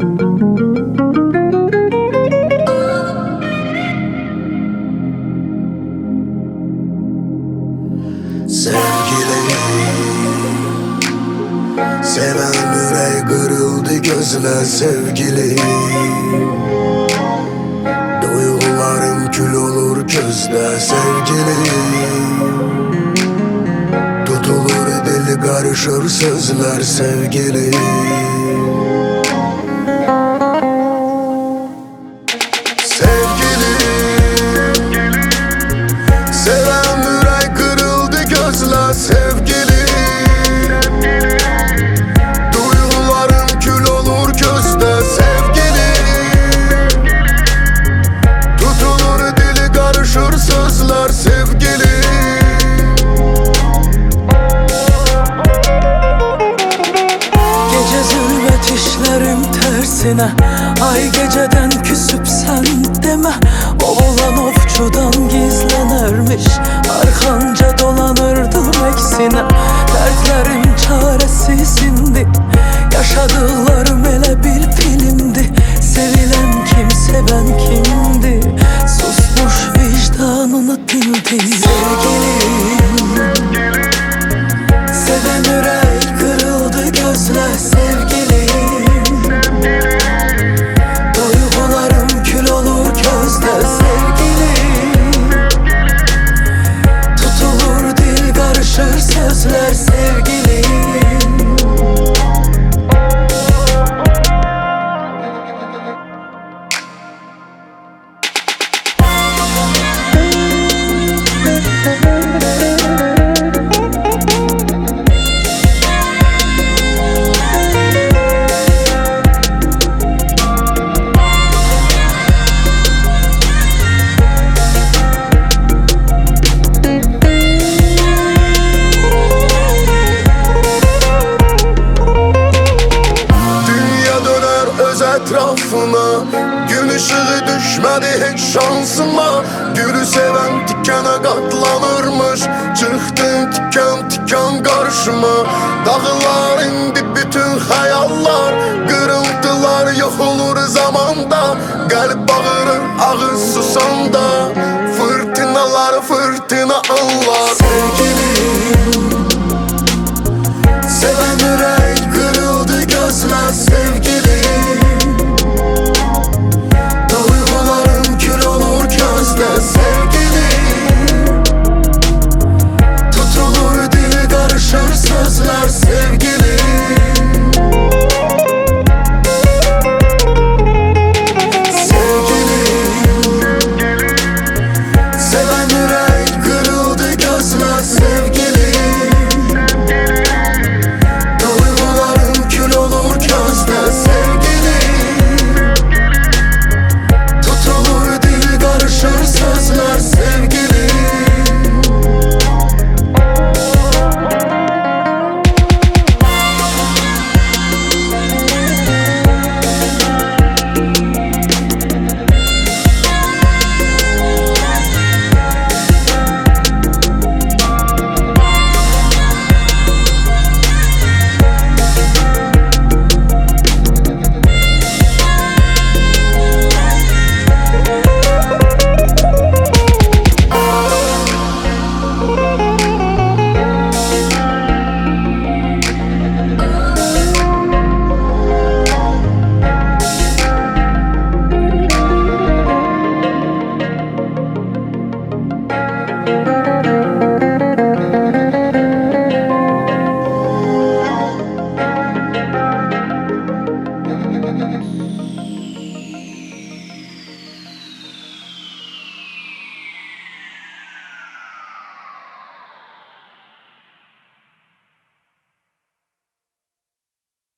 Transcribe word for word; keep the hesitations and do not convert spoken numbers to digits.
Seven yürek kırıldı gözler sevgili. Duygularım kül olur közde sevgili. Tutulur dil karışır sözler sevgili. Sevgili, seven yürek kırıldı gözler sevgili. Ay geceden küsüp sen deme. Oğlan ofçudan gizlenirmiş, arkanca dolanırdım eksine. Dertlerim çaresizindi, yaşadıklarım ele bir filmdi. Sevilen kim, seven kimdi? Susmuş vicdanını dindi. Sevgilim, seven yürek kırıldı gözler sevgilim. Sözler sevgilim. Etrafına gün ışığı düşmedi hiç şansıma. Gülü seven tikene katlanırmış, çıktı tiken tiken karşıma. Dağlar indi bütün hayallar, kırıldılar yok olur zamanda. Kalp bağırır ağız susanda, fırtınalar fırtına anlar.